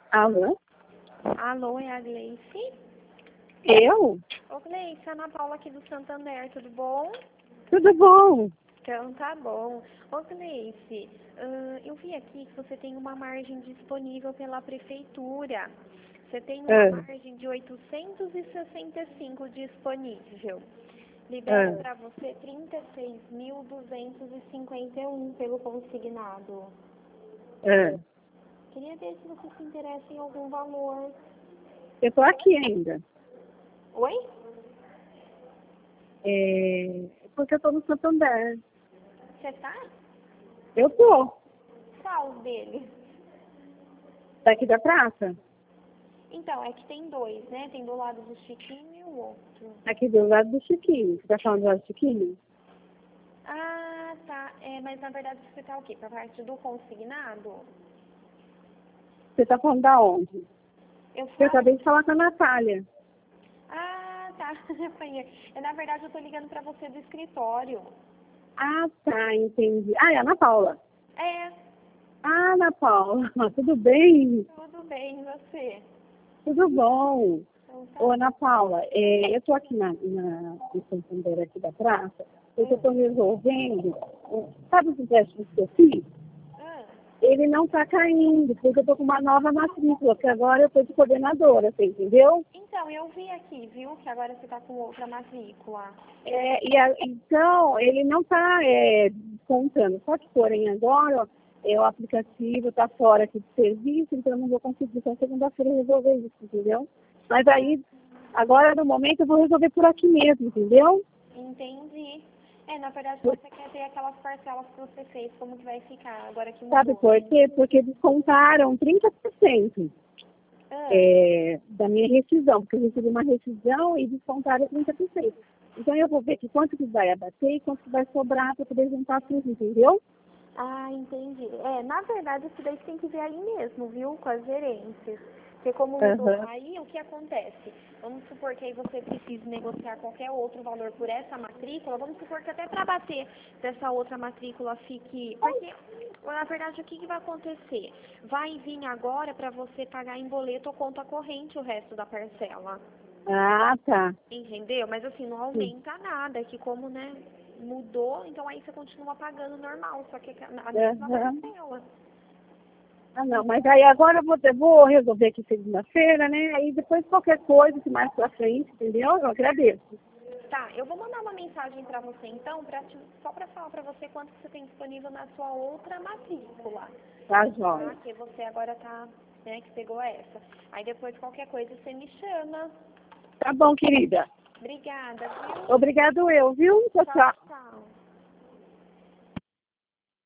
Alô? Alô, é a Gleice? Eu? Ô, Gleice, Ana Paula aqui do Santander, tudo bom? Tudo bom? Então, tá bom. Ô, Gleice, eu vi aqui que você tem uma margem disponível pela prefeitura. Você tem uma margem de 865 disponível. Libera para você 36.251 pelo consignado. Queria ver se você se interessa em algum valor. Eu tô aqui ainda. Oi? Porque eu tô no Santander. Você tá? Eu tô. Qual deles? Daqui da praça? Então, é que tem dois, né? Tem do lado do Chiquinho e o outro. Aqui do lado do Chiquinho. Você tá falando do lado do Chiquinho? Ah, tá. Mas na verdade você tá o quê? Pra parte do consignado? Você tá falando da onde? Eu acabei de falar com a Natália. Ah, tá. Na verdade eu tô ligando pra você do escritório. Ah, tá, entendi. Ah, é a Ana Paula. É, Ah, Ana Paula, tudo bem? tudo bem, e você? Tudo bom. Então, tá. Ô, Ana Paula, eu tô aqui no Santander aqui da praça, porque eu tô resolvendo, sabe os empréstimos que eu fiz? Ele não está caindo, porque eu estou com uma nova matrícula, porque agora eu estou de coordenadora, você entendeu? Então, eu vi aqui, viu, que agora você tá com outra matrícula. Então, ele não está contando. Só que, porém, agora o aplicativo está fora aqui de serviço, então eu não vou conseguir até segunda-feira resolver isso, entendeu? Mas aí, agora no momento, eu vou resolver por aqui mesmo, entendeu? Entendi. Na verdade você quer ver aquelas parcelas que você fez, como que vai ficar agora que mudou. Sabe por quê? Porque descontaram 30%. Da minha rescisão, porque eu recebi uma rescisão e descontaram 30%. Então eu vou ver que quanto que vai abater e quanto que vai sobrar para poder juntar tudo, entendeu? Ah, entendi. Na verdade, isso daí você tem que ver aí mesmo, viu? Com as gerências. Porque como mudou aí, o que acontece? Vamos supor que aí você precisa negociar qualquer outro valor por essa matrícula, vamos supor que até para bater dessa outra matrícula fique... Porque, na verdade, o que vai acontecer? Vai vir agora para você pagar em boleto ou conta corrente o resto da parcela. Ah, tá. Entendeu? Mas assim, não aumenta nada, que como, né, mudou, então aí você continua pagando normal, só que a mesma parcela. Ah, não, mas aí agora eu vou resolver aqui segunda-feira, né? Aí depois qualquer coisa que mais pra frente, entendeu? Eu agradeço. Tá, eu vou mandar uma mensagem pra você então, só pra falar pra você quanto você tem disponível na sua outra matrícula. Tá, jóia. Tá? Que você agora tá, né, que pegou essa. Aí depois qualquer coisa você me chama. Tá bom, querida. Obrigada, viu? Obrigado eu, viu? Tchau, tchau.